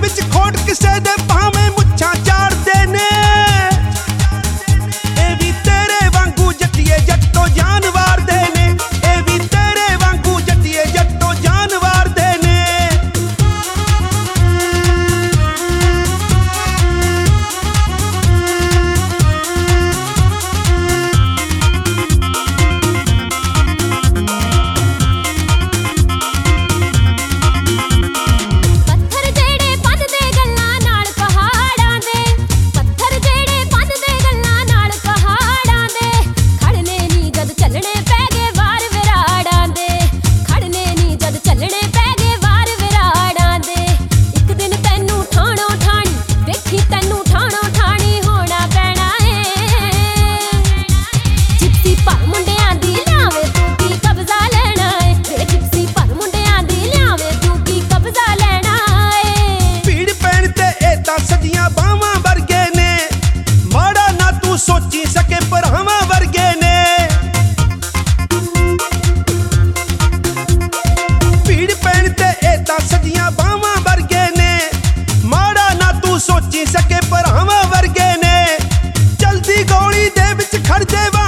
ਵਿੱਚ ਖੋਟ ਕਿਸੇ ਦੇ ਭਾਵੇਂ ਮੁੱਛਾਂ ਝਾੜਦੇ ਨੇ। ਇਹ ਵੀ ਤੇਰੇ ਵਾਂਗੂ ਜੱਟੀਏ ਜੱਟੋਂ ਜਾਨ ਵਾਰਦੇ ਨੇ। ਇਹ ਵੀ ਤੇਰੇ ਵਾਂਗੂ ਜੱਟੀਏ ਜੱਟੋਂ ਜਾਨ ਵਾਰਦੇ ਨੇ। ਸਦੀਆਂ ਬਾਵਾਂ ਵਰਗੇ ਨੇ, ਮਾੜਾ ਨਾ ਤੂੰ ਸੋਚੀ ਸਕੇ ਭਰਾਵਾਂ ਵਰਗੇ ਨੇ। ਭੀੜ ਪੈਣ ਤੇ ਇਹ ਤਾਂ ਸਦੀਆਂ ਬਾਵਾਂ ਵਰਗੇ ਨੇ, ਮਾੜਾ ਨਾ ਤੂੰ ਸੋਚੀ ਸਕੇ ਭਰਾਵਾਂ ਵਰਗੇ ਨੇ। ਚਲਦੀ ਗੋਲੀ ਦੇ ਵਿੱਚ ਖੜਦੇ